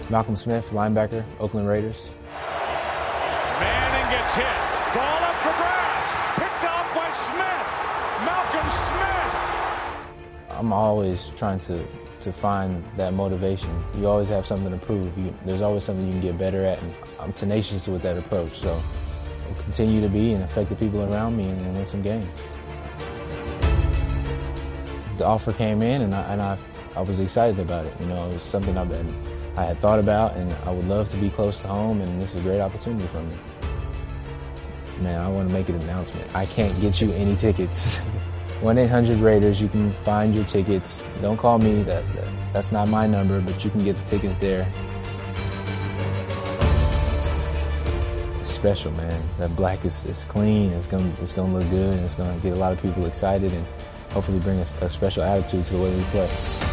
Malcolm Smith, linebacker, Oakland Raiders. Manning gets hit. Ball up for grabs. Picked up by Smith. Malcolm Smith. I'm always trying to find that motivation. You always have something to prove. There's always something you can get better at, and I'm tenacious with that approach. So I'll continue to be and affect the people around me and win some games. The offer came in, and I was excited about it. You know, it was something I had thought about, and I would love to be close to home, and this is a great opportunity for me. Man, I want to make an announcement. I can't get you any tickets. 1-800-RAIDERS, you can find your tickets. Don't call me, that's not my number, but you can get the tickets there. It's special, man. That black is clean, it's gonna look good, and it's gonna get a lot of people excited and hopefully bring a special attitude to the way we play.